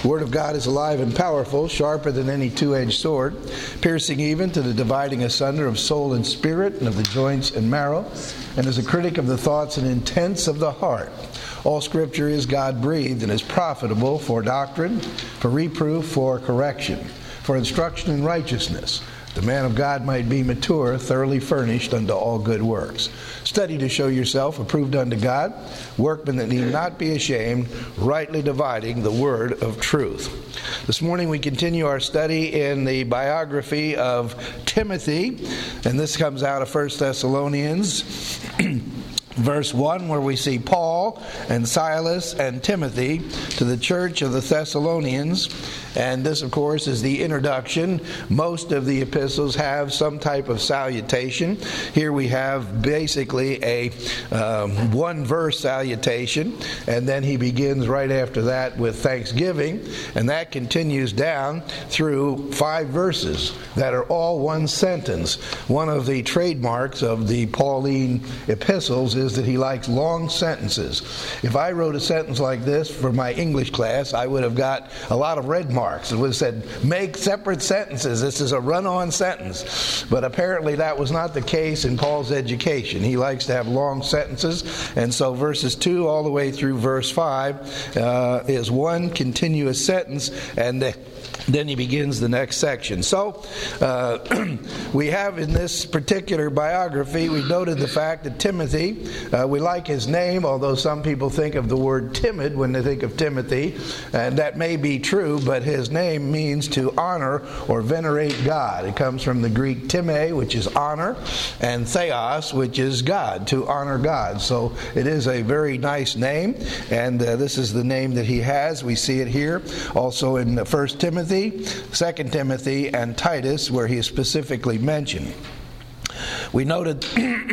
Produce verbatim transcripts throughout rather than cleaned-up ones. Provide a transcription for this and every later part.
The Word of God is alive and powerful, sharper than any two-edged sword, piercing even to the dividing asunder of soul and spirit and of the joints and marrow, and is a critic of the thoughts and intents of the heart. All Scripture is God-breathed and is profitable for doctrine, for reproof, for correction, for instruction in righteousness, the man of God might be mature, thoroughly furnished unto all good works. Study to show yourself approved unto God, workmen that need not be ashamed, rightly dividing the word of truth. This morning we continue our study in the biography of Timothy, and this comes out of First Thessalonians verse one, where we see Paul and Silas and Timothy to the church of the Thessalonians. And this, of course, is the introduction. Most of the epistles have some type of salutation. Here we have basically a um, one-verse salutation, and then he begins right after that with thanksgiving, and that continues down through five verses that are all one sentence. One of the trademarks of the Pauline epistles is that he likes long sentences. If I wrote a sentence like this for my English class, I would have got a lot of red marks. It would have said, make separate sentences. This is a run-on sentence. But apparently that was not the case in Paul's education. He likes to have long sentences. And so verses two all the way through verse five uh, is one continuous sentence, and the then he begins the next section. So, uh, we have in this particular biography, we noted the fact that Timothy, uh, we like his name, although some people think of the word timid when they think of Timothy, and that may be true, but his name means to honor or venerate God. It comes from the Greek time, which is honor, and theos, which is God, to honor God. So it is a very nice name, and uh, this is the name that he has. We see it here also in First Timothy, Second Timothy, and Titus, where he is specifically mentioned. We noted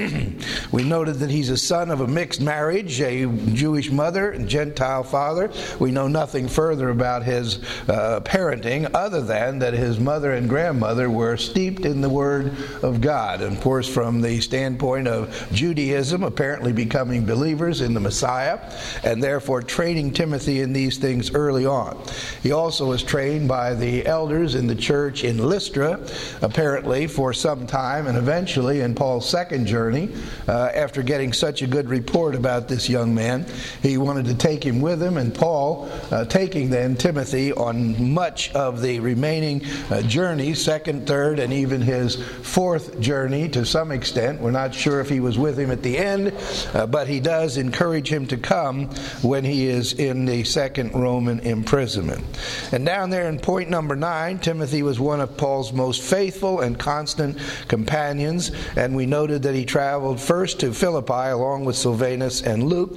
we noted that he's a son of a mixed marriage, a Jewish mother and Gentile father. We know nothing further about his uh, parenting other than that his mother and grandmother were steeped in the Word of God. And of course, from the standpoint of Judaism, apparently becoming believers in the Messiah, and therefore training Timothy in these things early on. He also was trained by the elders in the church in Lystra, apparently for some time, and eventually in Paul's second journey, uh, after getting such a good report about this young man, he wanted to take him with him, and Paul, uh, taking then Timothy on much of the remaining uh, journey, second, third, and even his fourth journey to some extent. We're not sure if he was with him at the end, uh, but he does encourage him to come when he is in the second Roman imprisonment. And down there in point number nine, Timothy was one of Paul's most faithful and constant companions. And we noted that he traveled first to Philippi along with Silvanus and Luke.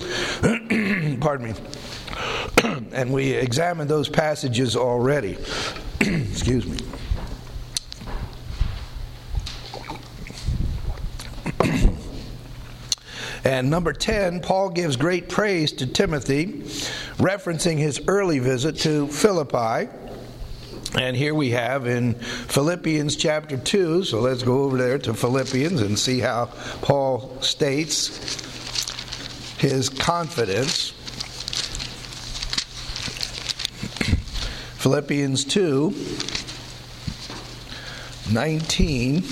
Pardon me. And we examined those passages already. Excuse me. And number ten, Paul gives great praise to Timothy, referencing his early visit to Philippi. And here we have in Philippians chapter two, so let's go over there to Philippians and see how Paul states his confidence. Philippians two, nineteen,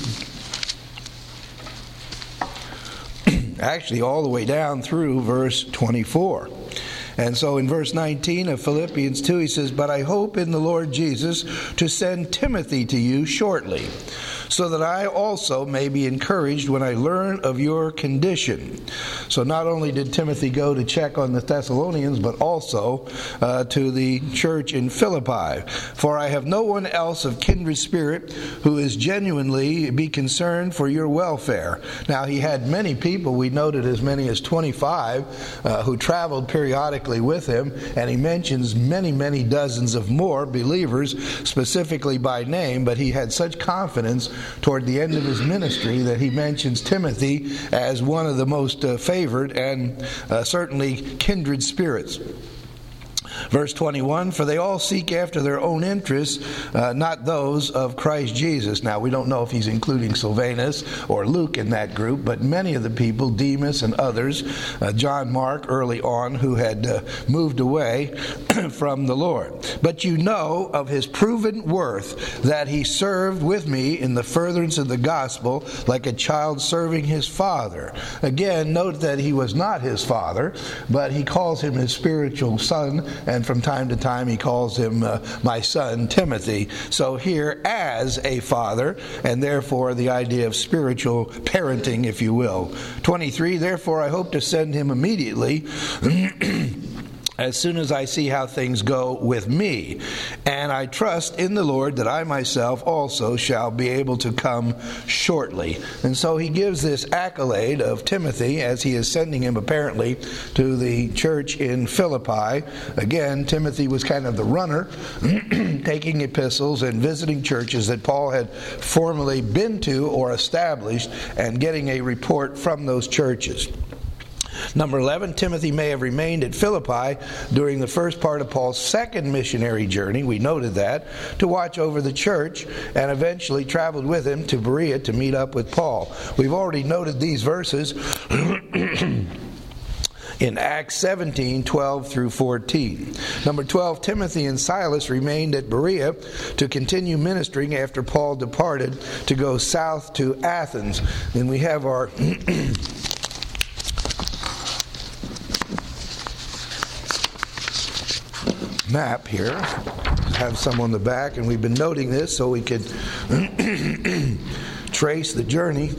actually all the way down through verse twenty-four. And so in verse nineteen of Philippians two, he says, "But I hope in the Lord Jesus to send Timothy to you shortly, so that I also may be encouraged when I learn of your condition." So not only did Timothy go to check on the Thessalonians, but also uh, to the church in Philippi. "For I have no one else of kindred spirit who is genuinely be concerned for your welfare." Now he had many people, we noted as many as twenty-five, uh, who traveled periodically with him, and he mentions many, many dozens of more believers, specifically by name, but he had such confidence toward the end of his ministry that he mentions Timothy as one of the most uh, favored and uh, certainly kindred spirits. Verse twenty-one, for they all seek after their own interests, uh, not those of Christ Jesus. Now, we don't know if he's including Silvanus or Luke in that group, but many of the people, Demas and others, uh, John Mark early on, who had uh, moved away from the Lord. But you know of his proven worth, that he served with me in the furtherance of the gospel like a child serving his father. Again, note that he was not his father, but he calls him his spiritual son, and from time to time he calls him uh, my son Timothy. So here, as a father, and therefore the idea of spiritual parenting, if you will. twenty-three, therefore I hope to send him immediately as soon as I see how things go with me. And I trust in the Lord that I myself also shall be able to come shortly. And so he gives this accolade of Timothy as he is sending him apparently to the church in Philippi. Again, Timothy was kind of the runner, taking epistles and visiting churches that Paul had formerly been to or established and getting a report from those churches. Number eleven, Timothy may have remained at Philippi during the first part of Paul's second missionary journey, we noted that, to watch over the church, and eventually traveled with him to Berea to meet up with Paul. We've already noted these verses in Acts seventeen, twelve through fourteen. Number twelve, Timothy and Silas remained at Berea to continue ministering after Paul departed to go south to Athens. And we have our map here. Have some on the back, and we've been noting this so we could trace the journey.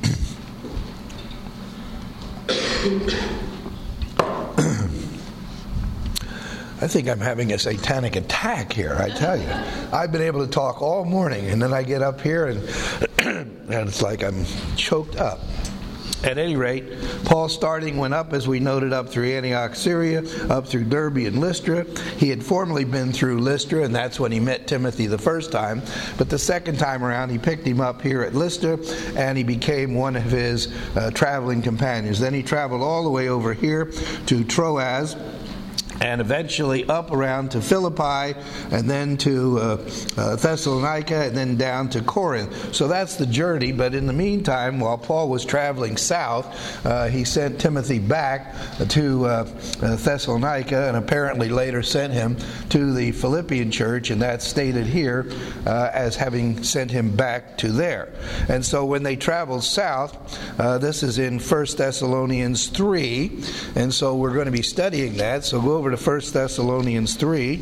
I think I'm having a satanic attack here, I tell you. I've been able to talk all morning, and then I get up here and, and it's like I'm choked up. At any rate, Paul starting went up, as we noted, up through Antioch, Syria, up through Derbe and Lystra. He had formerly been through Lystra, and that's when he met Timothy the first time. But the second time around, he picked him up here at Lystra, and he became one of his uh, traveling companions. Then he traveled all the way over here to Troas, and eventually up around to Philippi, and then to uh, uh, Thessalonica, and then down to Corinth. So that's the journey. But in the meantime, while Paul was traveling south, uh, he sent Timothy back to uh, uh, Thessalonica, and apparently later sent him to the Philippian church, and that's stated here uh, as having sent him back to there. And so when they traveled south, uh, this is in First Thessalonians three, and so we're going to be studying that. So go over to First Thessalonians three,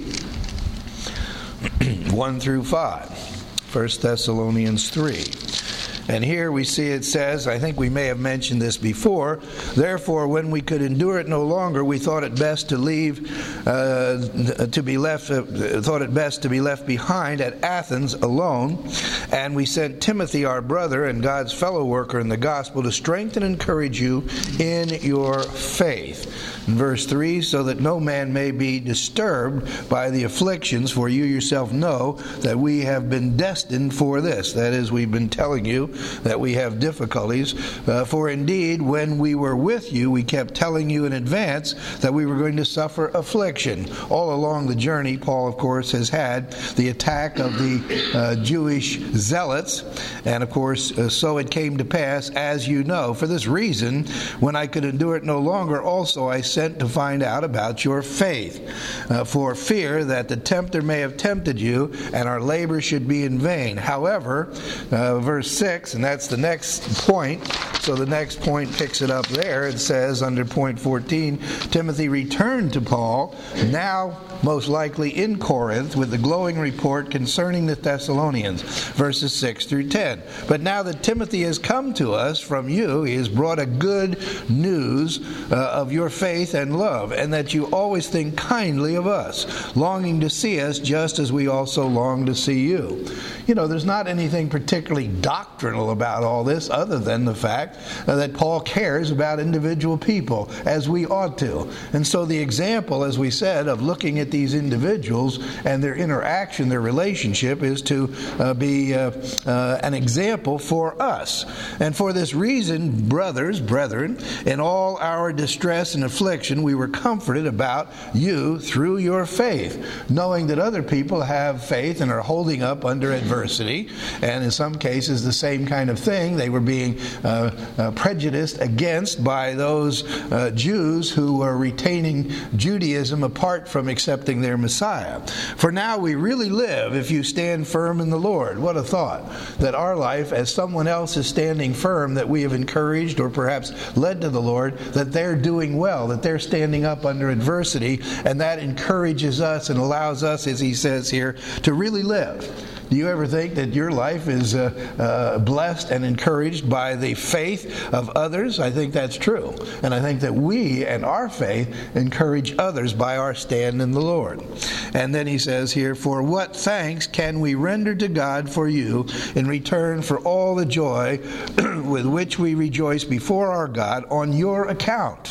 one through five. First Thessalonians three. And here we see it says, I think we may have mentioned this before, therefore when we could endure it no longer, we thought it best to leave, uh, to be left, uh, thought it best to be left behind at Athens alone. And we sent Timothy, our brother and God's fellow worker in the gospel, to strengthen and encourage you in your faith. In verse three, so that no man may be disturbed by the afflictions, for you yourself know that we have been destined for this. That is, we've been telling you that we have difficulties. Uh, for indeed, when we were with you, we kept telling you in advance that we were going to suffer affliction. All along the journey, Paul, of course, has had the attack of the uh, Jewish zealots. And, of course, uh, so it came to pass, as you know. For this reason, when I could endure it no longer, also I sent to find out about your faith, uh, for fear that the tempter may have tempted you, and our labor should be in vain. However, uh, verse six, and that's the next point, so the next point picks it up there. It says under point fourteen, Timothy returned to Paul, now most likely in Corinth, with the glowing report concerning the Thessalonians, verses six through ten. But now that Timothy has come to us from you, he has brought a good news uh, of your faith and love, and that you always think kindly of us, longing to see us just as we also long to see you. You know, there's not anything particularly doctrinal about all this other than the fact uh, that Paul cares about individual people, as we ought to. And so the example, as we said, of looking at these individuals and their interaction, their relationship, is to uh, be uh, uh, an example for us. And for this reason, brothers, brethren, in all our distress and affliction, affliction, we were comforted about you through your faith, knowing that other people have faith and are holding up under adversity. And in some cases, the same kind of thing. They were being uh, uh, prejudiced against by those uh, Jews who were retaining Judaism apart from accepting their Messiah. For now we really live if you stand firm in the Lord. What a thought, that our life, as someone else is standing firm, that we have encouraged or perhaps led to the Lord, that they're doing well, that they're standing up under adversity, and that encourages us and allows us, as he says here, to really live. Do you ever think that your life is uh, uh, blessed and encouraged by the faith of others? I think that's true. And I think that we and our faith encourage others by our stand in the Lord. And then he says here, for what thanks can we render to God for you in return for all the joy with which we rejoice before our God on your account?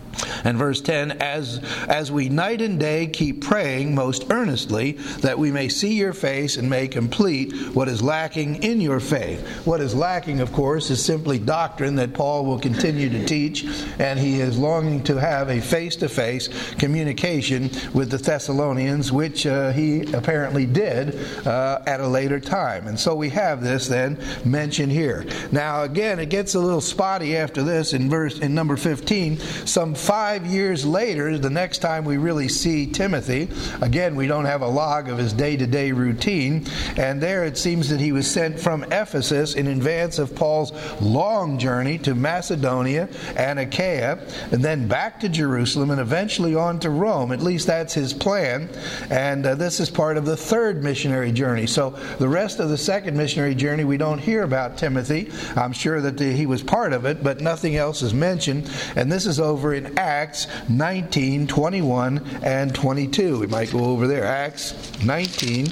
And verse ten, as as we night and day keep praying most earnestly that we may see your face and may complete what is lacking in your faith. What is lacking, of course, is simply doctrine that Paul will continue to teach, and he is longing to have a face-to-face communication with the Thessalonians, which uh, he apparently did uh, at a later time. And so we have this then mentioned here. Now again, it gets a little spotty after this in verse in number fifteen. Some Five years later, the next time we really see Timothy, again, we don't have a log of his day-to-day routine, and there it seems that he was sent from Ephesus in advance of Paul's long journey to Macedonia and Achaia, and then back to Jerusalem, and eventually on to Rome. At least that's his plan, and uh, this is part of the third missionary journey. So the rest of the second missionary journey, we don't hear about Timothy. I'm sure that the, he was part of it, but nothing else is mentioned, and this is over in Acts nineteen, twenty-one, and twenty-two. We might go over there. Acts nineteen,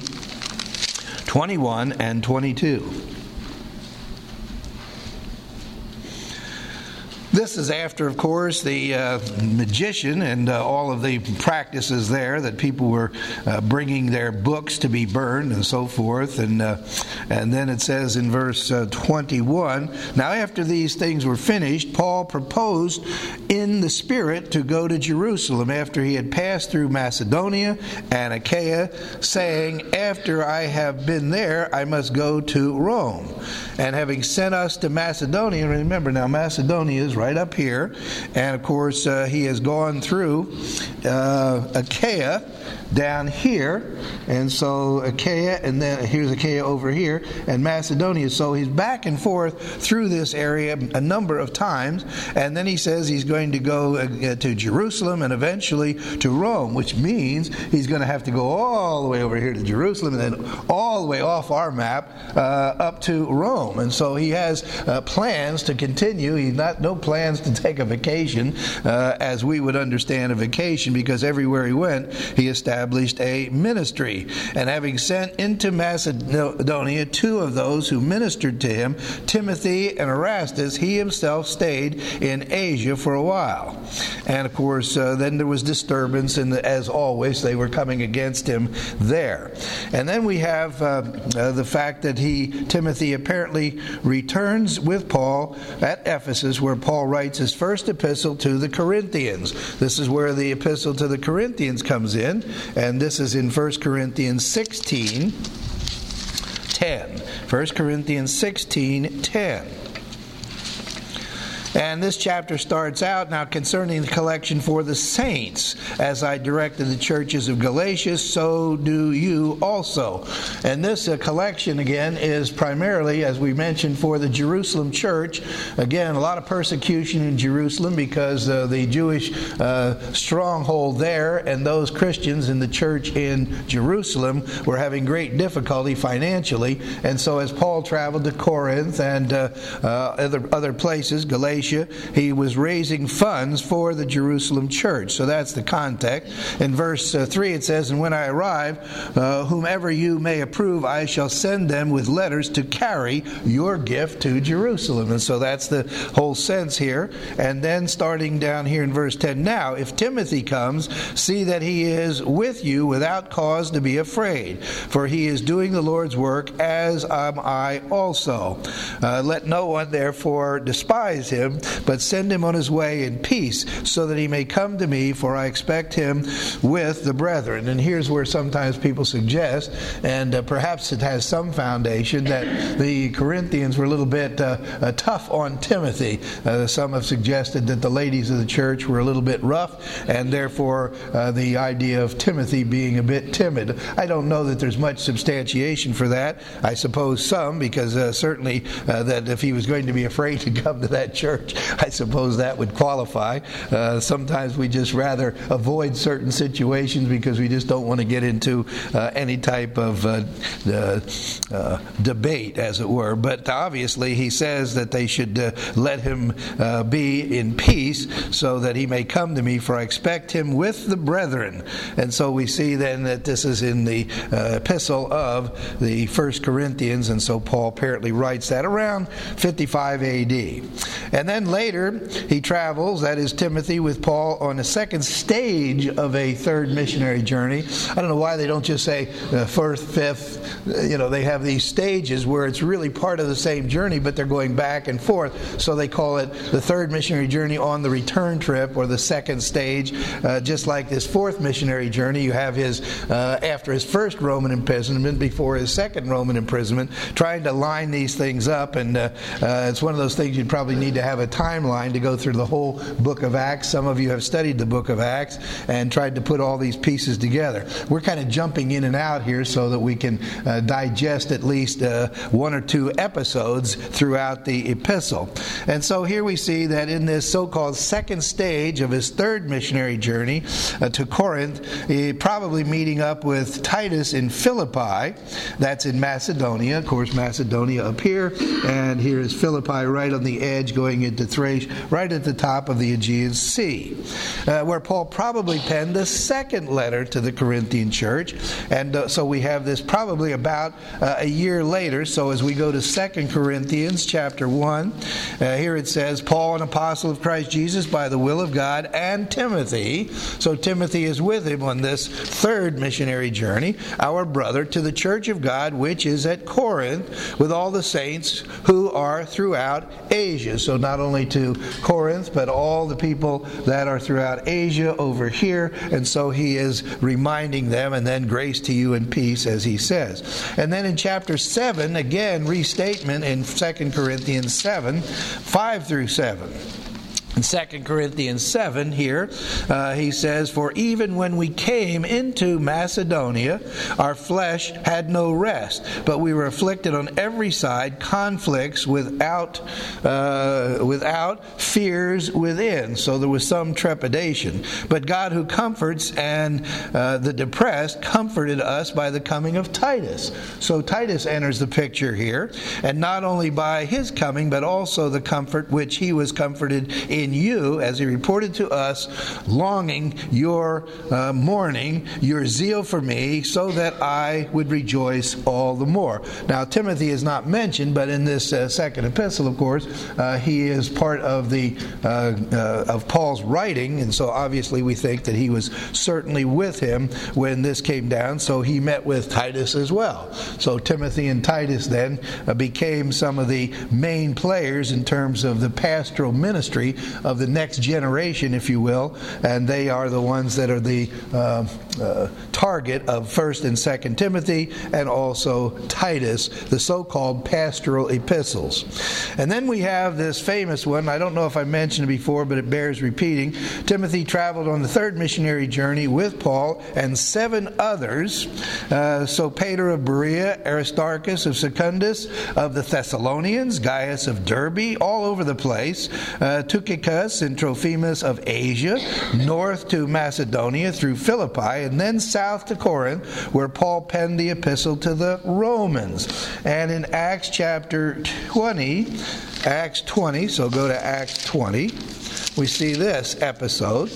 twenty-one, and twenty-two. This is after, of course, the uh, magician and uh, all of the practices there, that people were uh, bringing their books to be burned and so forth. And uh, and then it says in verse uh, twenty-one, now after these things were finished, Paul proposed in the Spirit to go to Jerusalem after he had passed through Macedonia and Achaia, saying, after I have been there, I must go to Rome. And having sent us to Macedonia, remember now Macedonia is right up here, and of course uh, he has gone through uh, Achaia down here, and so Achaia, and then here's Achaia over here, and Macedonia. So he's back and forth through this area a number of times, and then he says he's going to go uh, to Jerusalem and eventually to Rome, which means he's going to have to go all the way over here to Jerusalem and then all the way off our map uh, up to Rome. And so he has uh, plans to continue. He's not no plans to take a vacation uh, as we would understand a vacation, because everywhere he went, he established a ministry. And having sent into Macedonia two of those who ministered to him, Timothy and Erastus, he himself stayed in Asia for a while. And of course, uh, then there was disturbance, and as always, they were coming against him there. And then we have uh, uh, the fact that he, Timothy, apparently returns with Paul at Ephesus, where Paul writes his first epistle to the Corinthians. This is where the epistle to the Corinthians comes in, and this is in First Corinthians sixteen ten. First Corinthians sixteen ten. And this chapter starts out, now concerning the collection for the saints, as I directed the churches of Galatia, so do you also. And this uh, collection, again, is primarily, as we mentioned, for the Jerusalem church. Again, a lot of persecution in Jerusalem because uh, the Jewish uh, stronghold there and those Christians in the church in Jerusalem were having great difficulty financially. And so as Paul traveled to Corinth and uh, uh, other, other places, Galatia, he was raising funds for the Jerusalem church. So that's the context. In verse uh, three it says, and when I arrive, uh, whomever you may approve, I shall send them with letters to carry your gift to Jerusalem. And so that's the whole sense here. And then starting down here in verse ten, now if Timothy comes, see that he is with you without cause to be afraid, for he is doing the Lord's work, as am I also. Uh, let no one therefore despise him, him, but send him on his way in peace, so that he may come to me, for I expect him with the brethren. And here's where sometimes people suggest, and uh, perhaps it has some foundation, that the Corinthians were a little bit uh, uh, tough on Timothy. Uh, some have suggested that the ladies of the church were a little bit rough, and therefore uh, the idea of Timothy being a bit timid. I don't know that there's much substantiation for that. I suppose some, because uh, certainly uh, that if he was going to be afraid to come to that church, I suppose that would qualify. Uh, sometimes we just rather avoid certain situations because we just don't want to get into uh, any type of uh, uh, uh, debate, as it were. But obviously he says that they should uh, let him uh, be in peace, so that he may come to me, for I expect him with the brethren. And so we see then that this is in the uh, epistle of the First Corinthians, and so Paul apparently writes that around fifty-five A D. And then later he travels, that is Timothy, with Paul on a second stage of a third missionary journey. I don't know why they don't just say uh, first, fifth, you know, they have these stages where it's really part of the same journey, but they're going back and forth. So they call it the third missionary journey on the return trip, or the second stage. Uh, just like this fourth missionary journey, you have his, uh, after his first Roman imprisonment, before his second Roman imprisonment, trying to line these things up. And uh, uh, it's one of those things you'd probably need to have a timeline to go through the whole book of Acts. Some of you have studied the book of Acts and tried to put all these pieces together. We're kind of jumping in and out here so that we can uh, digest at least uh, one or two episodes throughout the epistle. And so here we see that in this so-called second stage of his third missionary journey uh, to Corinth, he probably meeting up with Titus in Philippi. That's in Macedonia. Of course, Macedonia up here, and here is Philippi right on the edge going into Thrace, right at the top of the Aegean Sea, uh, where Paul probably penned the second letter to the Corinthian church. And uh, so we have this probably about uh, a year later. So as we go to Second Corinthians chapter one, uh, here it says, Paul, an apostle of Christ Jesus by the will of God, and Timothy. So Timothy is with him on this third missionary journey, our brother, to the church of God which is at Corinth, with all the saints who are throughout Asia. So not only to Corinth, but all the people that are throughout Asia over here. And so he is reminding them, and then grace to you and peace, as he says. And then in chapter seven, again, restatement in Second Corinthians seven, five through seven. In Second Corinthians seven here, uh, he says, For even when we came into Macedonia, our flesh had no rest, but we were afflicted on every side, conflicts without, uh, without, fears within. So there was some trepidation. But God, who comforts and uh, the depressed, comforted us by the coming of Titus. So Titus enters the picture here, and not only by his coming, but also the comfort which he was comforted in you, as he reported to us, longing your uh, mourning, your zeal for me, so that I would rejoice all the more. Now, Timothy is not mentioned, but in this uh, second epistle, of course, uh, he is part of the uh, uh, of Paul's writing, and so obviously we think that he was certainly with him when this came down. So he met with Titus as well. So Timothy and Titus then uh, became some of the main players in terms of the pastoral ministry of the next generation, if you will, and they are the ones that are the uh, uh, target of First and Second Timothy, and also Titus, the so-called pastoral epistles. And then we have this famous one. I don't know if I mentioned it before, but it bears repeating. Timothy traveled on the third missionary journey with Paul and seven others. Uh, so Peter of Berea, Aristarchus of Secundus, of the Thessalonians, Gaius of Derbe, all over the place, uh, Tychicus and Trophimus of Asia, north to Macedonia through Philippi, and then south to Corinth, where Paul penned the epistle to the Romans. And in Acts chapter twenty, Acts twenty, so go to Acts twenty, we see this episode.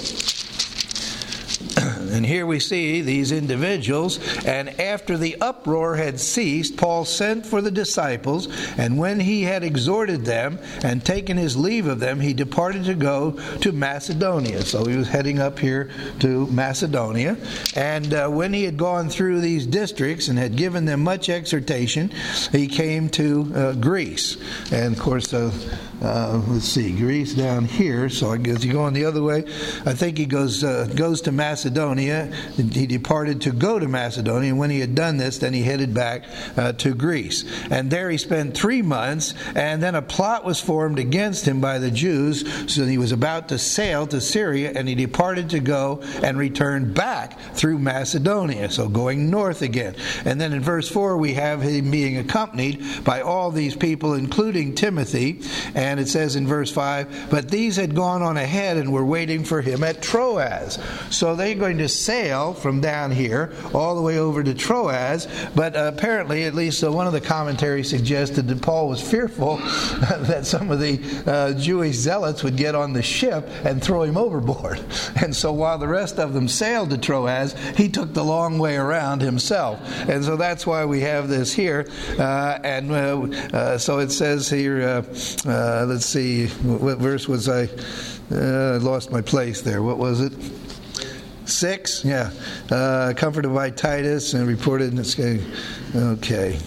And here we see these individuals, and after the uproar had ceased, Paul sent for the disciples, and when he had exhorted them and taken his leave of them, he departed to go to Macedonia. So he was heading up here to Macedonia. And uh, when he had gone through these districts and had given them much exhortation, he came to uh, Greece. And of course, uh, uh, let's see, Greece down here. So I guess you going the other way. I think he goes uh, goes to Macedonia. He departed to go to Macedonia. And when he had done this, then he headed back uh, to Greece. And there he spent three months. And then a plot was formed against him by the Jews. So he was about to sail to Syria, and he departed to go and return back through Macedonia. So going north again. And then in verse four, we have him being accompanied by all these people, including Timothy. And it says in verse five, but these had gone on ahead and were waiting for him at Troas. So they're going to sail from down here all the way over to Troas. But uh, apparently, at least uh, one of the commentaries suggested that Paul was fearful that some of the uh, Jewish zealots would get on the ship and throw him overboard. And so while the rest of them sailed to Troas, he took the long way around himself. And so that's why we have this here. Uh, and uh, uh, so it says here, uh, uh, let's see, what verse was I? Uh, I lost my place there. What was it? Six? Yeah. Uh, comforted by Titus and reported in its... Okay.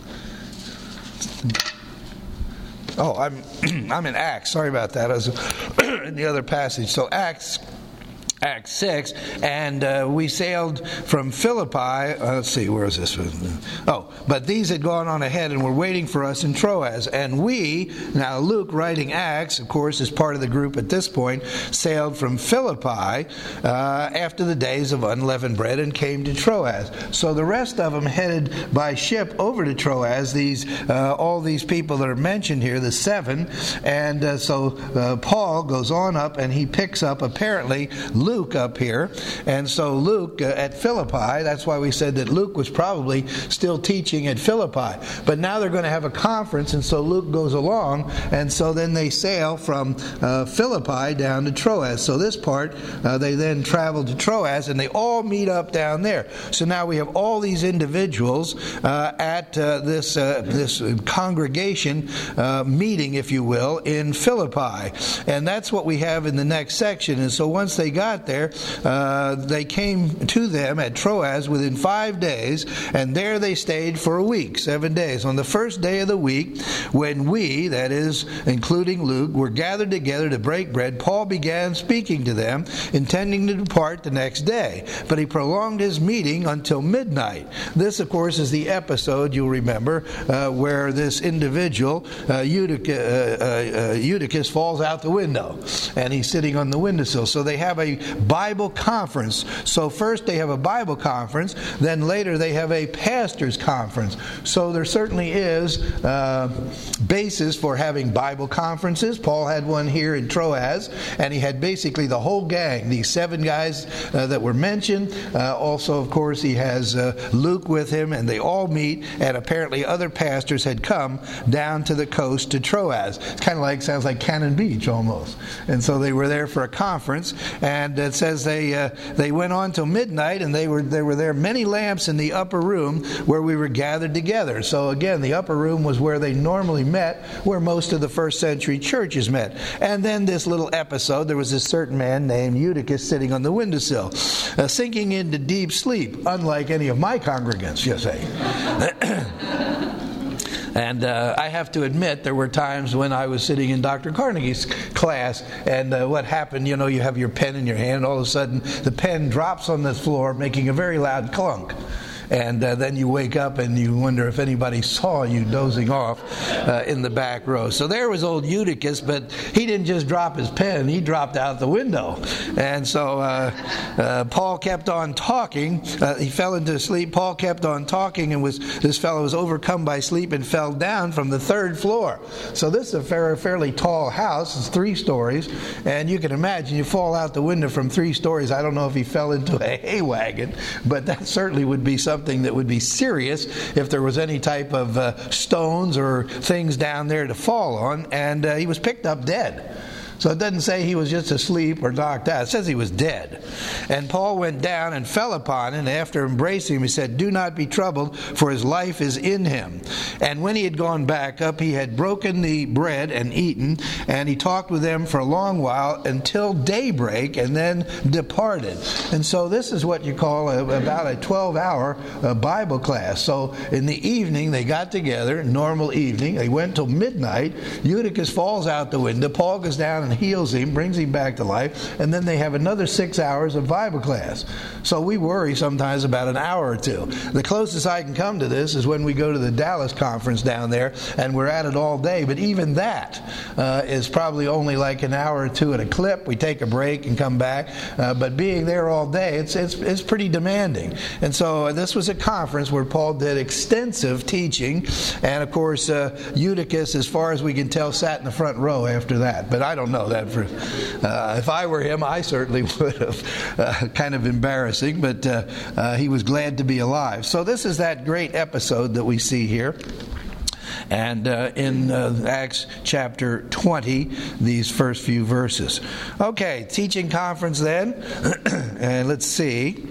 Oh, I'm I'm in Acts. Sorry about that. I was in the other passage. So Acts... Acts six, and uh, we sailed from Philippi. Uh, let's see, where is this? Oh, but these had gone on ahead and were waiting for us in Troas. And we, now Luke writing Acts, of course, is part of the group at this point, sailed from Philippi uh, after the days of unleavened bread and came to Troas. So the rest of them headed by ship over to Troas, these uh, all these people that are mentioned here, the seven. And uh, so uh, Paul goes on up and he picks up, apparently, Luke Luke up here. And so Luke uh, at Philippi, that's why we said that Luke was probably still teaching at Philippi. But now they're going to have a conference, and so Luke goes along, and so then they sail from uh, Philippi down to Troas. So this part, uh, they then travel to Troas, and they all meet up down there. So now we have all these individuals uh, at uh, this uh, this congregation uh, meeting, if you will, in Philippi. And that's what we have in the next section. And so once they got there, uh, they came to them at Troas within five days, and there they stayed for a week, seven days. On the first day of the week, when we, that is, including Luke, were gathered together to break bread, Paul began speaking to them, intending to depart the next day. But he prolonged his meeting until midnight. This, of course, is the episode, you'll remember, uh, where this individual, uh, Eutychus, uh, uh, Eutychus, falls out the window, and he's sitting on the windowsill. So they have a Bible conference. So first they have a Bible conference, then later they have a pastor's conference. So there certainly is uh, basis for having Bible conferences. Paul had one here in Troas, and he had basically the whole gang, these seven guys uh, that were mentioned. Uh, also, of course, he has uh, Luke with him, and they all meet, and apparently other pastors had come down to the coast to Troas. It's kind of like, sounds like Cannon Beach almost. And so they were there for a conference, and it says they uh, they went on till midnight, and they were there were there many lamps in the upper room where we were gathered together. So again, the upper room was where they normally met, where most of the first century churches met. And then this little episode, there was a certain man named Eutychus sitting on the windowsill, uh, sinking into deep sleep, unlike any of my congregants, you say. And uh, I have to admit, there were times when I was sitting in Doctor Carnegie's class, and uh, what happened, you know, you have your pen in your hand, and all of a sudden the pen drops on the floor, making a very loud clunk. And uh, then you wake up and you wonder if anybody saw you dozing off uh, in the back row. So there was old Eutychus, but he didn't just drop his pen, he dropped out the window. And so uh, uh, Paul kept on talking. Uh, he fell into sleep. Paul kept on talking, and was this fellow was overcome by sleep and fell down from the third floor. So this is a fair, fairly tall house. It's three stories. And you can imagine you fall out the window from three stories. I don't know if he fell into a hay wagon, but that certainly would be something Something that would be serious if there was any type of uh, stones or things down there to fall on. And uh, he was picked up dead. So it doesn't say he was just asleep or knocked out. It says he was dead. And Paul went down and fell upon him, and after embracing him, he said, "Do not be troubled, for his life is in him." And when he had gone back up, he had broken the bread and eaten, and he talked with them for a long while until daybreak, and then departed. And so this is what you call a, about a twelve-hour uh, Bible class. So in the evening, they got together, normal evening. They went till midnight. Eutychus falls out the window. Paul goes down and heals him, brings him back to life, and then they have another six hours of Bible class. So we worry sometimes about an hour or two. The closest I can come to this is when we go to the Dallas conference down there, and we're at it all day. But even that uh, is probably only like an hour or two at a clip. We take a break and come back. Uh, but being there all day, it's, it's it's pretty demanding. And so uh, this was a conference where Paul did extensive teaching. And of course, uh, Eutychus, as far as we can tell, sat in the front row after that. But I don't know that. For uh, if I were him, I certainly would have. Uh, kind of embarrassing, but uh, uh, he was glad to be alive. So this is that great episode that we see here. And uh, in uh, Acts chapter twenty, these first few verses. Okay, teaching conference then. And let's see.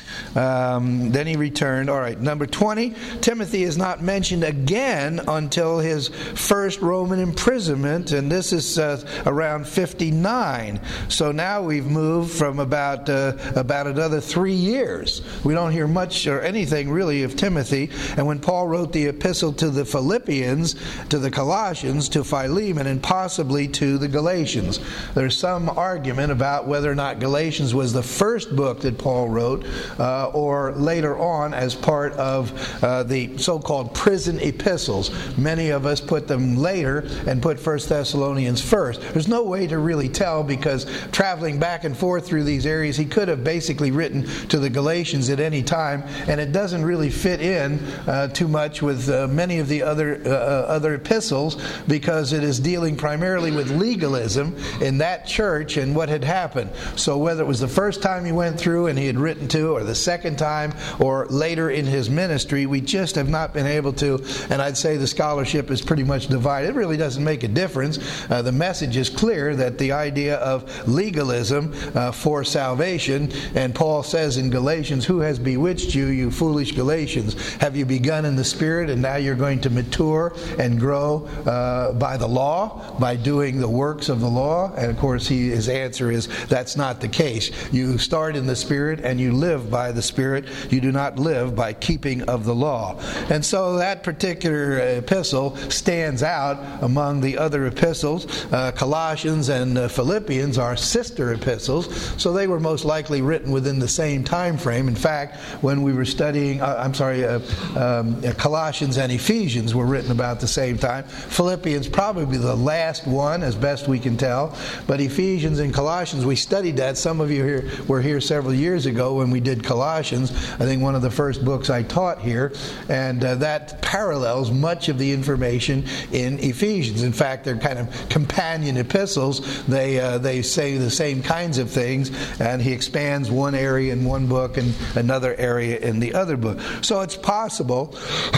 Um, then he returned. All right, number twenty, Timothy is not mentioned again until his first Roman imprisonment, and this is uh, around fifty-nine. So now we've moved from about uh, about another three years. We don't hear much or anything really of Timothy. And when Paul wrote the epistle to the Philippians, to the Colossians, to Philemon, and possibly to the Galatians, there's some argument about whether or not Galatians was the first book that Paul wrote, uh, or later on as part of uh, the so-called prison epistles. Many of us put them later and put First Thessalonians first. There's no way to really tell, because traveling back and forth through these areas, he could have basically written to the Galatians at any time, and it doesn't really fit in uh, too much with uh, many of the other uh, other epistles, because it is dealing primarily with legalism in that church and what had happened. So whether it was the first time he went through and he had written to, or the second time, or later in his ministry, we just have not been able to, and I'd say the scholarship is pretty much divided. It really doesn't make a difference. Uh, the message is clear that the idea of legalism uh, for salvation, and Paul says in Galatians, "Who has bewitched you, you foolish Galatians? Have you begun in the Spirit, and now you're going to mature and grow uh, by the law, by doing the works of the law?" And of course, he, his answer is, that's not the case. You start in the Spirit and you live by the Spirit. You do not live by keeping of the law. And so that particular epistle stands out among the other epistles. Uh, Colossians and uh, Philippians are sister epistles, so they were most likely written within the same time frame. In fact, when we were studying, uh, I'm sorry, uh, um, Colossians and Ephesians were written about the same time. Philippians probably the last one, as best we can tell. But Ephesians and Colossians, we studied that. Some of you here were here several years ago when we did Colossians. I think one of the first books I taught here, and uh, that parallels much of the information in Ephesians. In fact, they're kind of companion epistles. They uh, they say the same kinds of things, and he expands one area in one book and another area in the other book. So it's possible.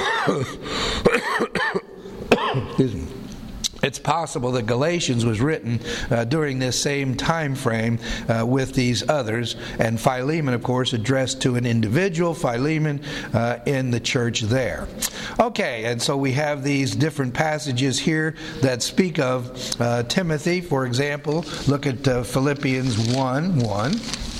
Excuse me. It's possible that Galatians was written uh, during this same time frame uh, with these others, and Philemon, of course, addressed to an individual, Philemon, uh, in the church there. Okay, and so we have these different passages here that speak of uh, Timothy. For example, look at uh, Philippians one one.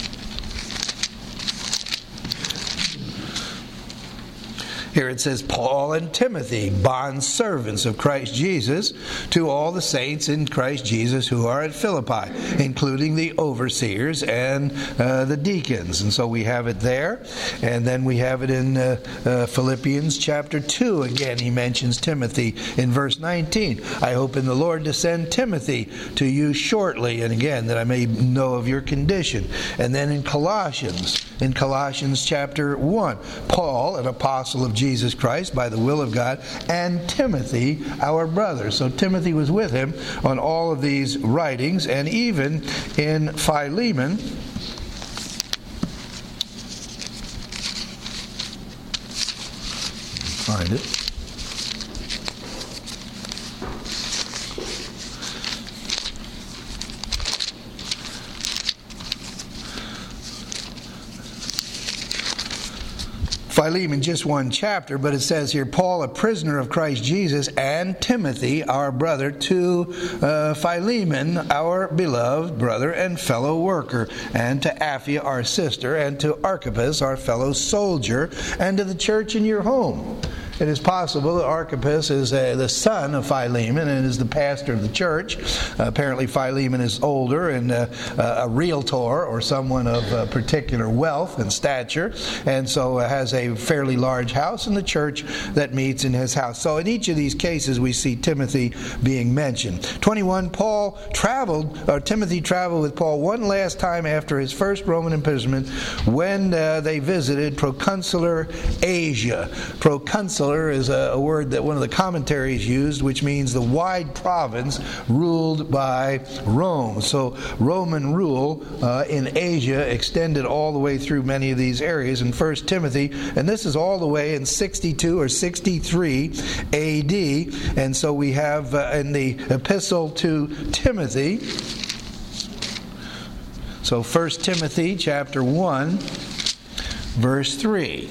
Here it says, "Paul and Timothy, bond servants of Christ Jesus, to all the saints in Christ Jesus who are at Philippi, including the overseers and uh, the deacons." And so we have it there. And then we have it in uh, uh, Philippians chapter two. Again, he mentions Timothy in verse nineteen. "I hope in the Lord to send Timothy to you shortly, and again, that I may know of your condition." And then in Colossians, in Colossians chapter one, "Paul, an apostle of Jesus Christ by the will of God, and Timothy, our brother." So Timothy was with him on all of these writings, and even in Philemon, find it. Philemon, just one chapter, but it says here, Paul, a prisoner of Christ Jesus, and Timothy, our brother, to uh, Philemon, our beloved brother and fellow worker, and to Apphia, our sister, and to Archippus, our fellow soldier, and to the church in your home. It is possible that Archippus is uh, the son of Philemon and is the pastor of the church. Uh, apparently Philemon is older and uh, uh, a realtor or someone of uh, particular wealth and stature, and so uh, has a fairly large house in the church that meets in his house. So in each of these cases we see Timothy being mentioned. twenty-one, Paul traveled, or Timothy traveled with Paul one last time after his first Roman imprisonment when uh, they visited Proconsular Asia. Proconsular is a, a word that one of the commentaries used, which means the wide province ruled by Rome. So Roman rule uh, in Asia extended all the way through many of these areas. In First Timothy, and this is all the way in sixty-two or sixty-three A D, and so we have uh, in the epistle to Timothy, so First Timothy chapter one, verse three.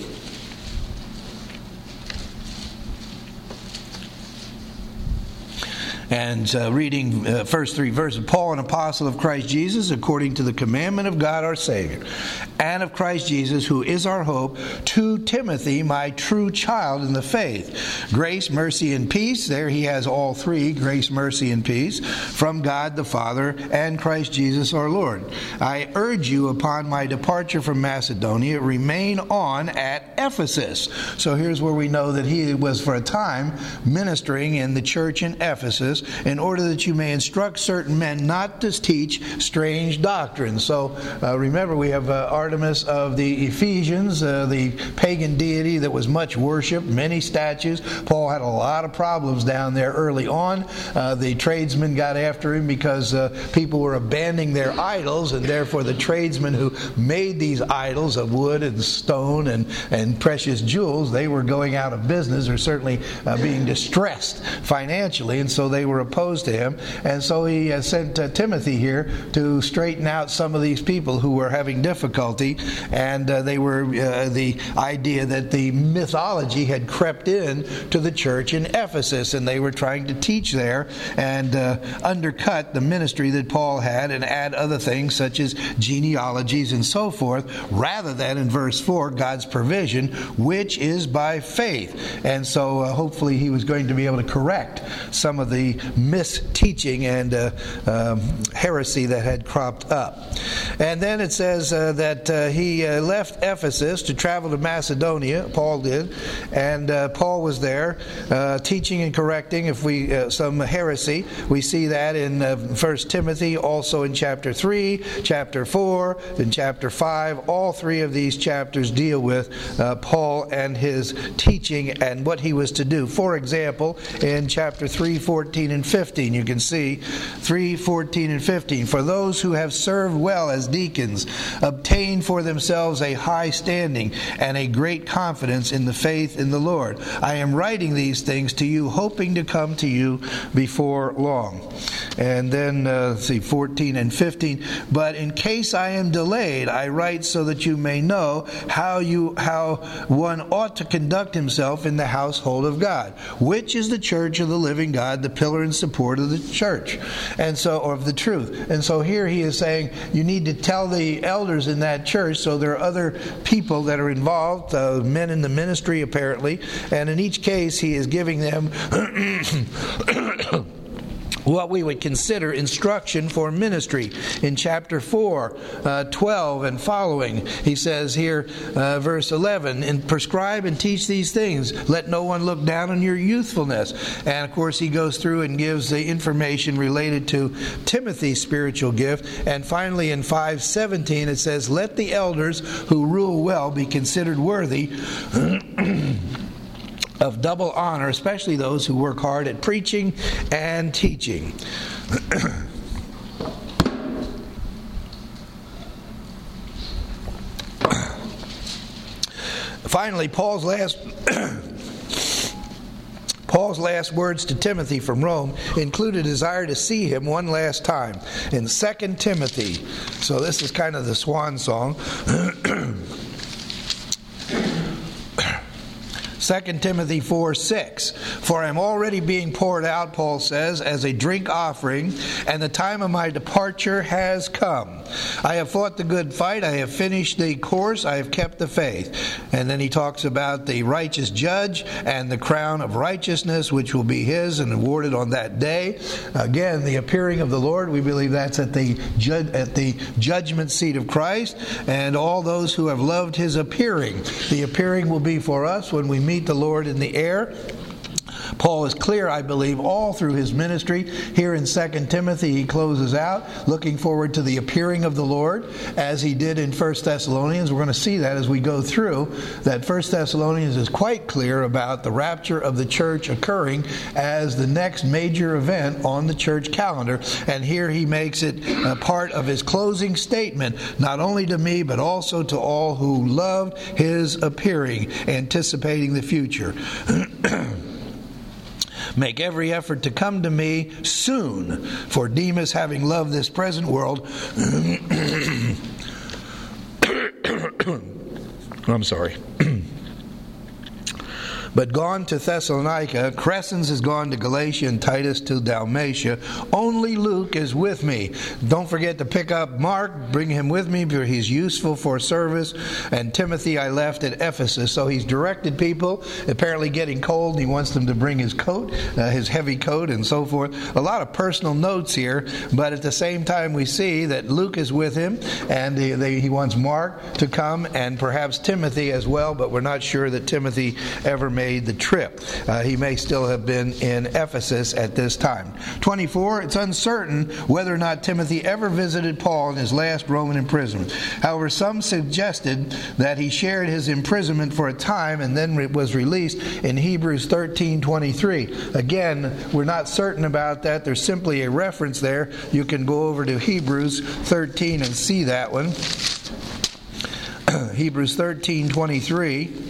And uh, reading uh, first three verses, Paul, an apostle of Christ Jesus, according to the commandment of God our Savior, and of Christ Jesus, who is our hope, to Timothy, my true child in the faith. Grace, mercy, and peace. There he has all three, grace, mercy, and peace, from God the Father and Christ Jesus our Lord. I urge you upon my departure from Macedonia, remain on at Ephesus. So here's where we know that he was for a time ministering in the church in Ephesus, in order that you may instruct certain men not to teach strange doctrines. So uh, remember, we have uh, Artemis of the Ephesians, uh, the pagan deity that was much worshipped, many statues. Paul had a lot of problems down there early on. Uh, the tradesmen got after him because uh, people were abandoning their idols, and therefore the tradesmen who made these idols of wood and stone and, and precious jewels, they were going out of business, or certainly uh, being distressed financially, and so they were opposed to him. And so he uh, sent uh, Timothy here to straighten out some of these people who were having difficulty, and uh, they were uh, the idea that the mythology had crept in to the church in Ephesus, and they were trying to teach there and uh, undercut the ministry that Paul had and add other things such as genealogies and so forth, rather than in verse four, God's provision, which is by faith. And so uh, hopefully he was going to be able to correct some of the misteaching and uh, um, heresy that had cropped up. And then it says uh, that uh, he uh, left Ephesus to travel to Macedonia. Paul did, and uh, Paul was there uh, teaching and correcting if we uh, some heresy. We see that in uh, First Timothy, also in chapter three, chapter four, and chapter five. All three of these chapters deal with uh, Paul and his teaching and what he was to do. For example, in chapter three, fourteen, and fifteen, you can see three, fourteen, and fifteen. For those who have served well as deacons obtain for themselves a high standing and a great confidence in the faith in the Lord. I am writing these things to you, hoping to come to you before long. And then, uh, let's see, fourteen and fifteen. But in case I am delayed, I write so that you may know how you how one ought to conduct himself in the household of God, which is the church of the living God, the pillar and support of the church, and so or of the truth. And so here he is saying you need to tell the elders in that church. So there are other people that are involved, uh, men in the ministry apparently, and in each case he is giving them what we would consider instruction for ministry. In chapter four, uh, twelve and following, he says here, uh, verse eleven, and prescribe and teach these things. Let no one look down on your youthfulness. And of course he goes through and gives the information related to Timothy's spiritual gift. And finally in five seventeen it says, let the elders who rule well be considered worthy of double honor, especially those who work hard at preaching and teaching. Finally, Paul's last Paul's last words to Timothy from Rome include a desire to see him one last time in Second Timothy. So this is kind of the swan song. Second Timothy four six. For I am already being poured out, Paul says, as a drink offering, and the time of my departure has come. I have fought the good fight. I have finished the course. I have kept the faith. And then he talks about the righteous judge and the crown of righteousness, which will be his and awarded on that day. Again, the appearing of the Lord, we believe that's at the ju- at the judgment seat of Christ, and all those who have loved his appearing. The appearing will be for us when we meet the Lord in the air. Paul is clear, I believe, all through his ministry. Here in Second Timothy, he closes out, looking forward to the appearing of the Lord, as he did in First Thessalonians. We're going to see that as we go through, that First Thessalonians is quite clear about the rapture of the church occurring as the next major event on the church calendar. And here he makes it a part of his closing statement, not only to me, but also to all who loved his appearing, anticipating the future. Make every effort to come to me soon, for Demas, having loved this present world, I'm sorry, but gone to Thessalonica. Crescens has gone to Galatia, and Titus to Dalmatia. Only Luke is with me. Don't forget to pick up Mark, bring him with me, for he's useful for service. And Timothy I left at Ephesus. So he's directed people, apparently getting cold. He wants them to bring his coat, uh, his heavy coat, and so forth. A lot of personal notes here, but at the same time we see that Luke is with him, and he, they, he wants Mark to come, and perhaps Timothy as well, but we're not sure that Timothy ever made made the trip. Uh, he may still have been in Ephesus at this time. twenty-four, it's uncertain whether or not Timothy ever visited Paul in his last Roman imprisonment. However, some suggested that he shared his imprisonment for a time and then re- was released in Hebrews thirteen twenty-three. Again, we're not certain about that. There's simply a reference there. You can go over to Hebrews thirteen and see that one. Hebrews thirteen twenty-three.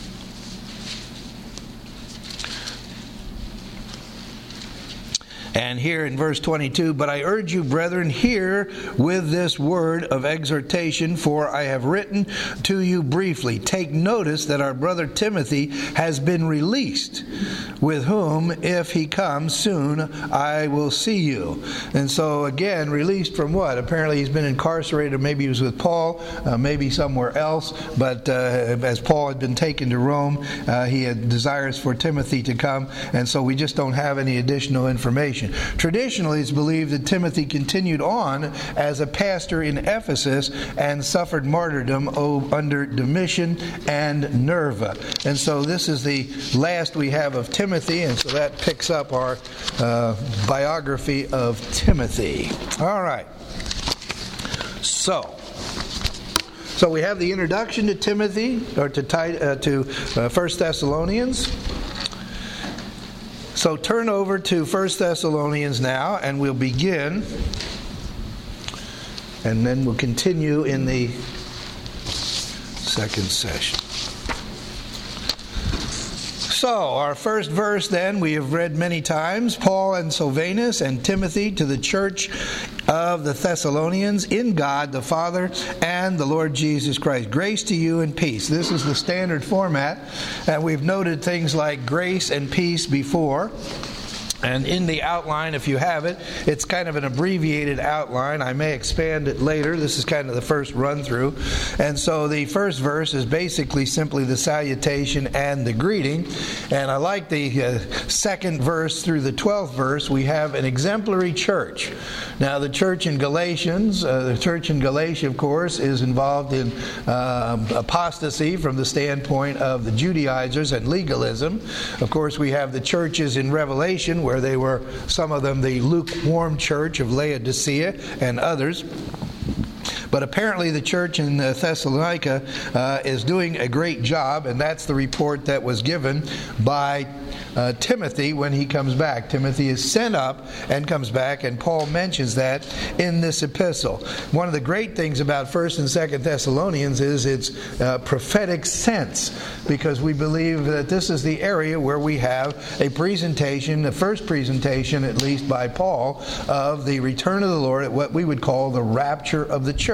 And here in verse twenty-two, but I urge you, brethren, hear with this word of exhortation, for I have written to you briefly. Take notice that our brother Timothy has been released, with whom, if he comes soon, I will see you. And so again, released from what? Apparently he's been incarcerated. Maybe he was with Paul, uh, maybe somewhere else. But uh, as Paul had been taken to Rome, uh, he had desires for Timothy to come. And so we just don't have any additional information. Traditionally, it's believed that Timothy continued on as a pastor in Ephesus and suffered martyrdom under Domitian and Nerva. And so this is the last we have of Timothy, and so that picks up our uh, biography of Timothy. All right. So... So we have the introduction to Timothy, or to uh, to uh, First Thessalonians. So turn over to First Thessalonians now, and we'll begin, and then we'll continue in the second session. So, our first verse then, we have read many times. Paul and Silvanus and Timothy to the church of the Thessalonians in God the Father and the Lord Jesus Christ. Grace to you and peace. This is the standard format, and we've noted things like grace and peace before. And in the outline, if you have it, it's kind of an abbreviated outline. I may expand it later. This is kind of the first run-through. And so the first verse is basically simply the salutation and the greeting. And I like the uh, second verse through the twelfth verse. We have an exemplary church. Now, the church in Galatians, uh, the church in Galatia, of course, is involved in uh, apostasy from the standpoint of the Judaizers and legalism. Of course, we have the churches in Revelation, where they were, some of them, the lukewarm church of Laodicea and others. But apparently the church in Thessalonica uh, is doing a great job, and that's the report that was given by uh, Timothy when he comes back. Timothy is sent up and comes back, and Paul mentions that in this epistle. One of the great things about First and Second Thessalonians is its uh, prophetic sense, because we believe that this is the area where we have a presentation, the first presentation at least by Paul, of the return of the Lord at what we would call the rapture of the church.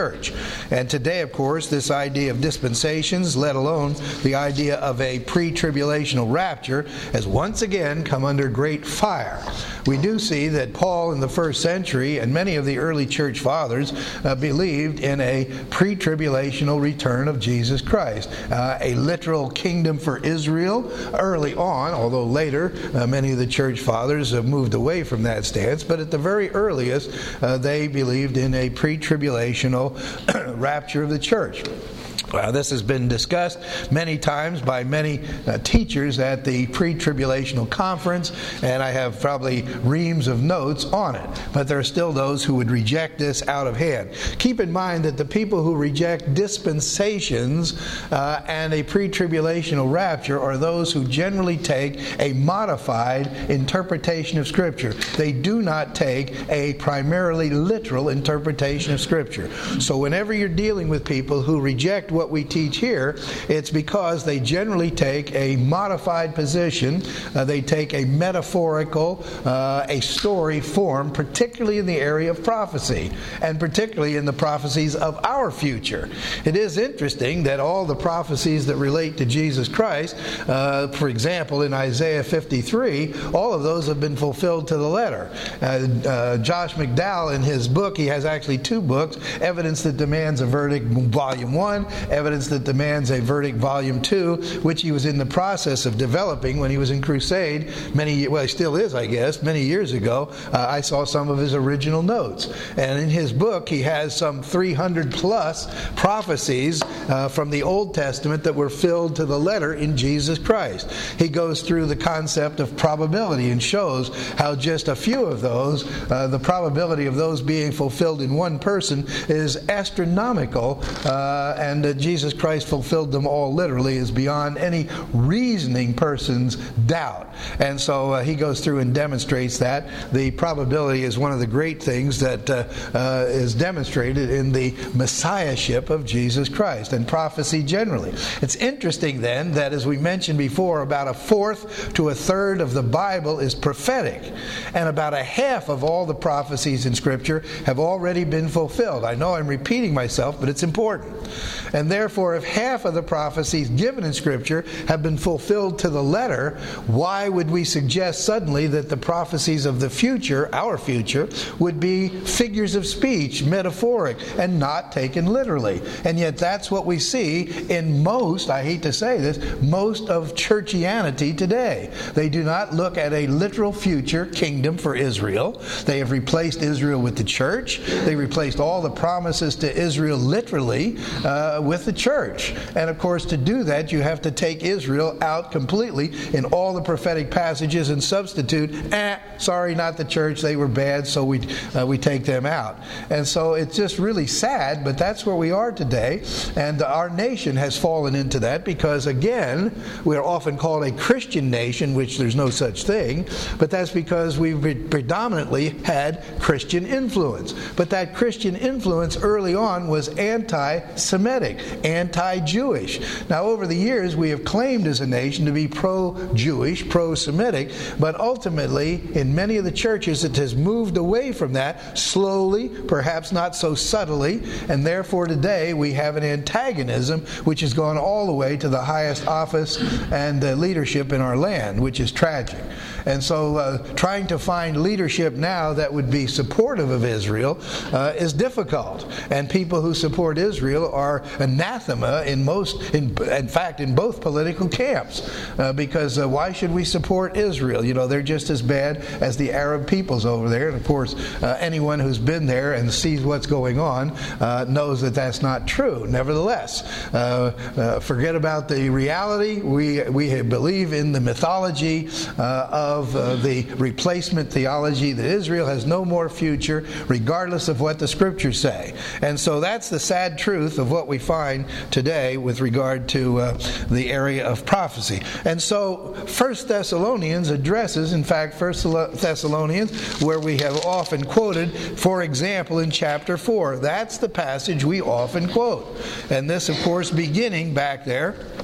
church. And today, of course, this idea of dispensations, let alone the idea of a pre-tribulational rapture, has once again come under great fire. We do see that Paul in the first century and many of the early church fathers uh, believed in a pre-tribulational return of Jesus Christ, uh, a literal kingdom for Israel early on, although later uh, many of the church fathers have moved away from that stance. But at the very earliest, uh, they believed in a pre-tribulational rapture of the church. Uh, this has been discussed many times by many uh, teachers at the pre-tribulational conference, and I have probably reams of notes on it. But there are still those who would reject this out of hand. Keep in mind that the people who reject dispensations uh, and a pre-tribulational rapture are those who generally take a modified interpretation of Scripture. They do not take a primarily literal interpretation of Scripture. So whenever you're dealing with people who reject what we teach here, it's because they generally take a modified position. Uh, they take a metaphorical, uh, a story form, particularly in the area of prophecy, and particularly in the prophecies of our future. It is interesting that all the prophecies that relate to Jesus Christ, uh, for example, in Isaiah fifty-three, all of those have been fulfilled to the letter. Uh, uh, Josh McDowell, in his book, he has actually two books, Evidence That Demands a Verdict, Volume one, Evidence That Demands a Verdict, Volume two, which he was in the process of developing when he was in Crusade many, well, he still is, I guess, many years ago. Uh, I saw some of his original notes. And in his book, he has some three hundred plus prophecies uh, from the Old Testament that were filled to the letter in Jesus Christ. He goes through the concept of probability and shows how just a few of those, uh, the probability of those being fulfilled in one person is astronomical, uh, and that Jesus Christ fulfilled them all literally is beyond any reasoning person's doubt. And so uh, he goes through and demonstrates that. The probability is one of the great things that uh, uh, is demonstrated in the messiahship of Jesus Christ and prophecy generally. It's interesting then that, as we mentioned before, about a fourth to a third of the Bible is prophetic, and about a half of all the prophecies in Scripture have already been fulfilled. I know I'm repeating myself, but it's important. And therefore, if half of the prophecies given in Scripture have been fulfilled to the letter, why would we suggest suddenly that the prophecies of the future, our future, would be figures of speech, metaphoric, and not taken literally? And yet that's what we see in most, I hate to say this, most of churchianity today. They do not look at a literal future kingdom for Israel. They have replaced Israel with the church. They replaced all the promises to Israel literally uh, with the church. And of course, to do that, you have to take Israel out completely in all the prophetic passages and substitute, eh, sorry, not the church, they were bad, so we uh, we take them out. And so it's just really sad, but that's where we are today. And our nation has fallen into that because, again, we are often called a Christian nation, which there's no such thing, but that's because we've predominantly had Christian influence. But that Christian influence early on was anti-Semitic, anti-Jewish. Now, over the years, we have claimed as a nation to be pro-Jewish, pro-Semitic, but ultimately, in many of the churches, it has moved away from that slowly, perhaps not so subtly, and therefore today we have an antagonism which has gone all the way to the highest office and uh, leadership in our land, which is tragic. And so uh, trying to find leadership now that would be supportive of Israel uh, is difficult. And people who support Israel are anathema in most, in, in fact, in both political camps. Uh, because uh, why should we support Israel? You know, they're just as bad as the Arab peoples over there. And of course, uh, anyone who's been there and sees what's going on uh, knows that that's not true. Nevertheless, uh, uh, forget about the reality. We, we believe in the mythology uh, of Of uh, the replacement theology that Israel has no more future, regardless of what the Scriptures say. And so that's the sad truth of what we find today with regard to uh, the area of prophecy. And so First Thessalonians addresses, in fact, First Thessalonians, where we have often quoted, for example, in chapter four. That's the passage we often quote. And this, of course, beginning back there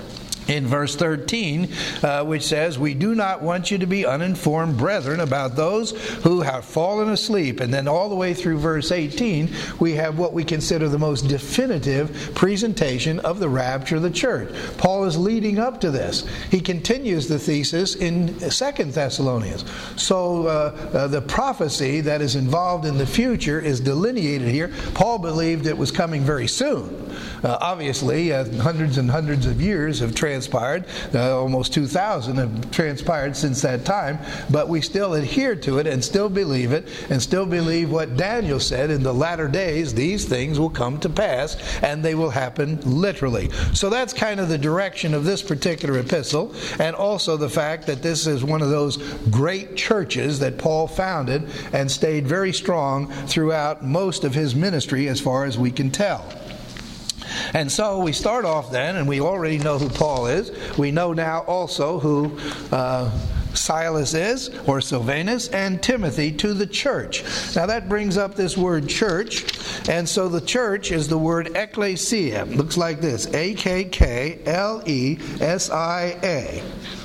in verse thirteen, uh, which says, "We do not want you to be uninformed, brethren, about those who have fallen asleep." And then all the way through verse eighteen, we have what we consider the most definitive presentation of the rapture of the church. Paul is leading up to this. He continues the thesis in Second Thessalonians. So uh, uh, the prophecy that is involved in the future is delineated here. Paul believed it was coming very soon. Uh, obviously, uh, hundreds and hundreds of years have transpired. Uh, almost two thousand have transpired since that time. But we still adhere to it and still believe it and still believe what Daniel said, in the latter days these things will come to pass and they will happen literally. So that's kind of the direction of this particular epistle, and also the fact that this is one of those great churches that Paul founded and stayed very strong throughout most of his ministry as far as we can tell. And so we start off then, and we already know who Paul is. We know now also who uh, Silas is, or Silvanus, and Timothy to the church. Now that brings up this word church, and so the church is the word ecclesia. It looks like this, A K K L E S I A.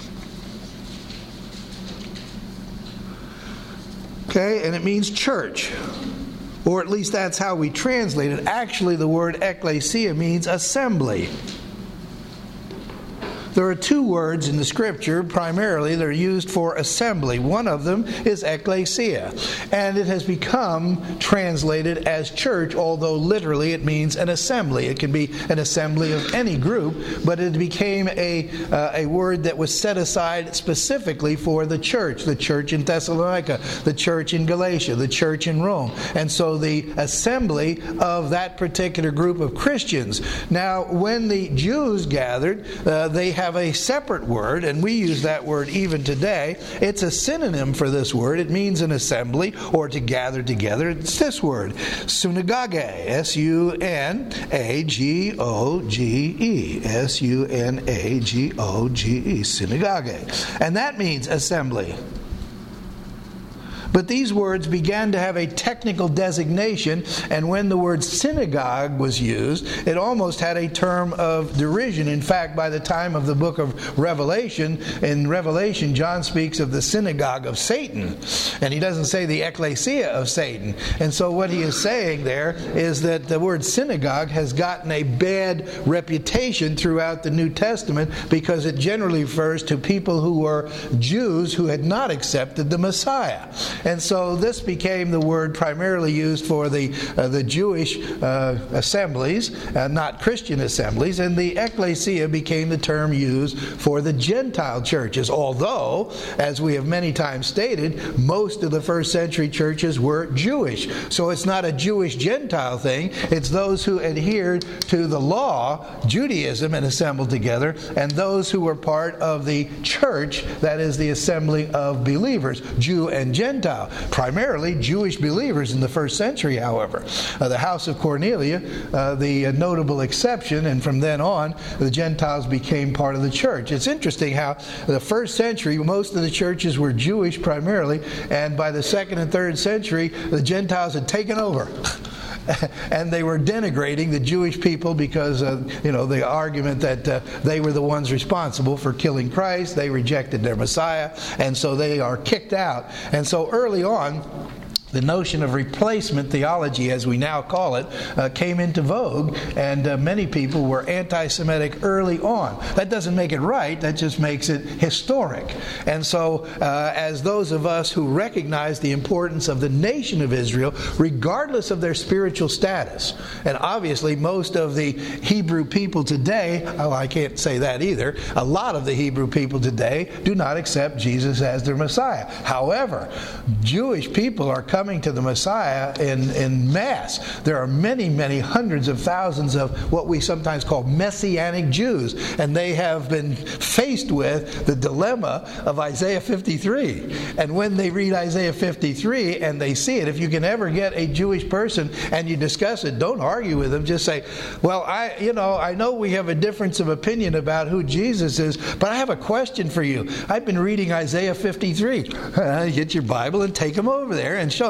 Okay, and it means church. Or at least that's how we translate it. Actually, the word ecclesia means assembly. There are two words in the Scripture, primarily, that are used for assembly. One of them is ecclesia. And it has become translated as church, although literally it means an assembly. It can be an assembly of any group, but it became a, uh, a word that was set aside specifically for the church. The church in Thessalonica, the church in Galatia, the church in Rome. And so the assembly of that particular group of Christians. Now, when the Jews gathered, uh, they had have a separate word, and we use that word even today. It's a synonym for this word. It means an assembly or to gather together. It's this word, synagogue, S U N A G O G E, S U N A G O G E, synagogue. And that means assembly. But these words began to have a technical designation, and when the word synagogue was used, it almost had a term of derision. In fact, by the time of the book of Revelation, in Revelation, John speaks of the synagogue of Satan, and he doesn't say the ecclesia of Satan. And so what he is saying there is that the word synagogue has gotten a bad reputation throughout the New Testament because it generally refers to people who were Jews who had not accepted the Messiah. And so this became the word primarily used for the uh, the Jewish uh, assemblies, uh, not Christian assemblies, and the ecclesia became the term used for the Gentile churches, although, as we have many times stated, most of the first century churches were Jewish. So it's not a Jewish-Gentile thing, it's those who adhered to the law, Judaism, and assembled together, and those who were part of the church, that is the assembly of believers, Jew and Gentile. Primarily Jewish believers in the first century, however. Uh, the house of Cornelia, uh, the uh, notable exception, and from then on, the Gentiles became part of the church. It's interesting how the first century, most of the churches were Jewish primarily, and by the second and third century, the Gentiles had taken over. And they were denigrating the Jewish people because, uh, you know, the argument that uh, they were the ones responsible for killing Christ. They rejected their Messiah, and so they are kicked out. And so early on, the notion of replacement theology, as we now call it, uh, came into vogue, and uh, many people were anti-Semitic early on. That doesn't make it right, that just makes it historic. And so, uh, as those of us who recognize the importance of the nation of Israel, regardless of their spiritual status, and obviously most of the Hebrew people today, oh, I can't say that either, a lot of the Hebrew people today do not accept Jesus as their Messiah. However, Jewish people are coming to the Messiah in, in mass. There are many, many hundreds of thousands of what we sometimes call Messianic Jews, and they have been faced with the dilemma of Isaiah fifty-three. And when they read Isaiah fifty-three and they see it, if you can ever get a Jewish person and you discuss it, don't argue with them. Just say, well, I, you know, I know we have a difference of opinion about who Jesus is, but I have a question for you. I've been reading Isaiah fifty-three. Get your Bible and take them over there and show.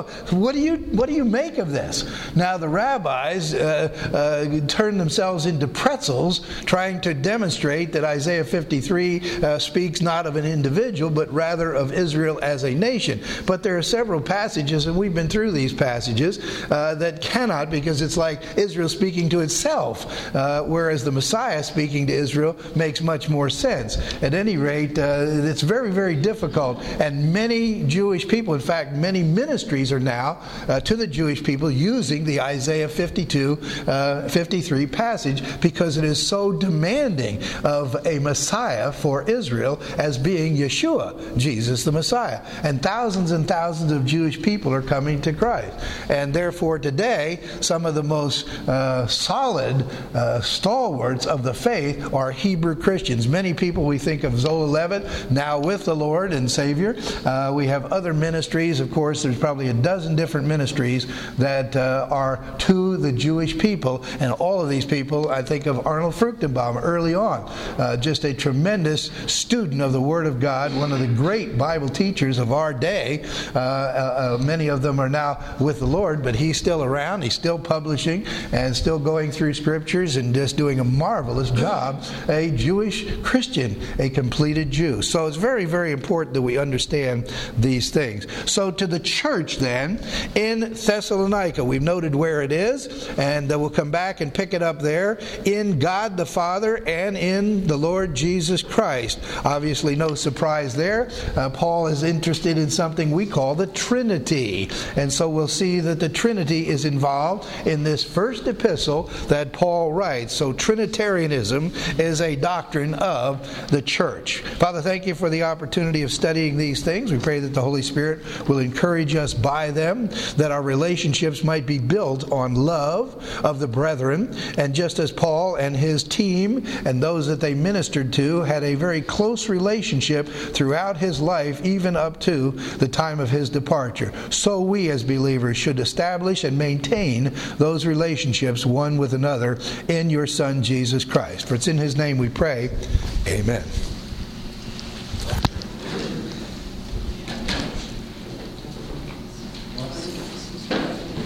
what do you what do you make of this? Now the rabbis uh, uh, turn themselves into pretzels, trying to demonstrate that Isaiah fifty-three uh, speaks not of an individual, but rather of Israel as a nation. But there are several passages, and we've been through these passages, uh, that cannot, because it's like Israel speaking to itself, uh, whereas the Messiah speaking to Israel makes much more sense. At any rate, uh, it's very, very difficult, and many Jewish people, in fact, many ministries are now uh, to the Jewish people using the Isaiah fifty-two, uh, fifty-three passage, because it is so demanding of a Messiah for Israel as being Yeshua, Jesus the Messiah. And thousands and thousands of Jewish people are coming to Christ. And therefore today, some of the most uh, solid uh, stalwarts of the faith are Hebrew Christians. Many people, we think of Zola Levitt, now with the Lord and Savior. Uh, we have other ministries. Of course, there's probably a dozen different ministries that uh, are to the Jewish people. And all of these people, I think of Arnold Fruchtenbaum early on, uh, just a tremendous student of the Word of God, one of the great Bible teachers of our day. Uh, uh, uh, many of them are now with the Lord, but he's still around. He's still publishing and still going through scriptures and just doing a marvelous job. A Jewish Christian, a completed Jew. So it's very, very important that we understand these things. So to the church then in Thessalonica, we've noted where it is, and uh, we'll come back and pick it up there, in God the Father and in the Lord Jesus Christ. Obviously no surprise there. Uh, Paul is interested in something we call the Trinity. And so we'll see that the Trinity is involved in this first epistle that Paul writes. So Trinitarianism is a doctrine of the church. Father, thank you for the opportunity of studying these things. We pray that the Holy Spirit will encourage us by them, that our relationships might be built on love of the brethren. And just as Paul and his team and those that they ministered to had a very close relationship throughout his life, even up to the time of his departure, so we as believers should establish and maintain those relationships one with another in your Son, Jesus Christ. For it's in his name we pray. Amen.